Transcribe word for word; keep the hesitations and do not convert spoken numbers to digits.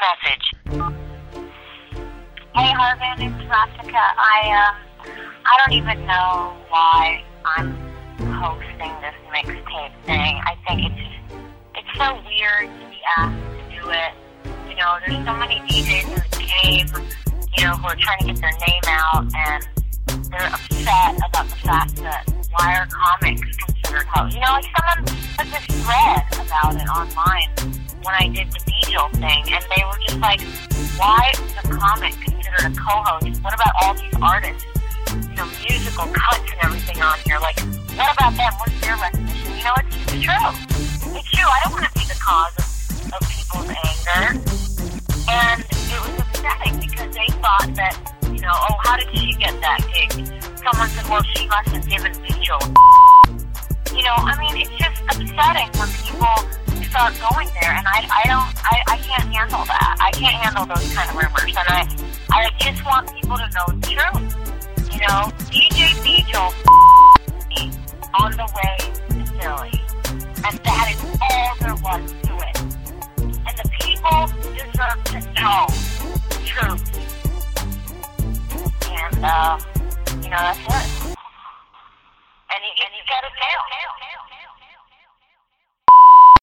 message. Hey, Harvin, it's Rasika. I, um, I don't even know why I'm hosting this mixtape thing. I think it's just, it's so weird to be asked to do it. You know, there's so many D Js in the game, you know, who are trying to get their name out, and they're upset about the fact that why are comics considered hosts? You know, like someone put this thread about it online when I did the Beagle thing, and they were just like, why is a comic considered a co-host? What about all these artists? You know, musical cuts and everything on here. Like, what about them? What's their recognition? You know, it's, it's true. It's true. I don't want to be the cause of, of people's anger. And it was upsetting because they thought that, you know, oh, how did she get that gig? Someone said, well, she must have given Beagle. You know, I mean, it's just upsetting when people start going there, and I, I don't, I, I can't handle that. I can't handle those kind of rumors, and I, I just want people to know the truth. You know, D J Beagle on the way to Philly, and that is all there was to it. And the people deserve to know the truth. And, uh, you know, that's it. And you, and you get it now.